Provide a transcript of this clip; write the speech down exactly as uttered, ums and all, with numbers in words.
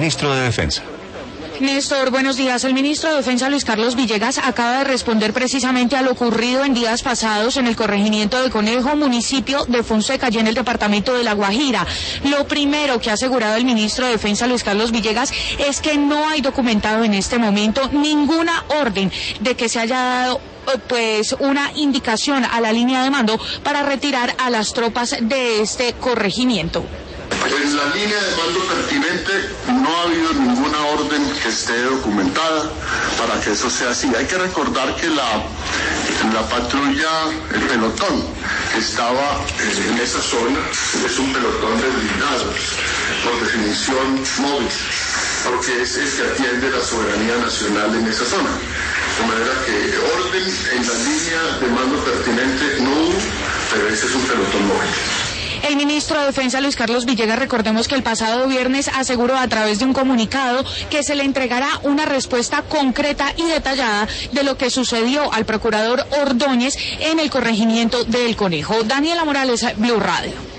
ministro de Defensa. Néstor, buenos días. El ministro de Defensa, Luis Carlos Villegas, acaba de responder precisamente a lo ocurrido en días pasados en el corregimiento de Conejo, municipio de Fonseca, allí en el departamento de La Guajira. Lo primero que ha asegurado el ministro de Defensa, Luis Carlos Villegas, es que no hay documentado en este momento ninguna orden de que se haya dado pues una indicación a la línea de mando para retirar a las tropas de este corregimiento. En la línea de mando pertinente no ha habido ninguna orden que esté documentada para que eso sea así. Hay que recordar que la, la patrulla, el pelotón que estaba en esa zona es un pelotón de blindados, por definición móvil, porque es el que atiende la soberanía nacional en esa zona. De manera que orden en la línea de mando pertinente no hubo, pero ese es un pelotón móvil. El ministro de Defensa, Luis Carlos Villegas, recordemos que el pasado viernes aseguró a través de un comunicado que se le entregará una respuesta concreta y detallada de lo que sucedió al procurador Ordóñez en el corregimiento del Conejo. Daniela Morales, Blue Radio.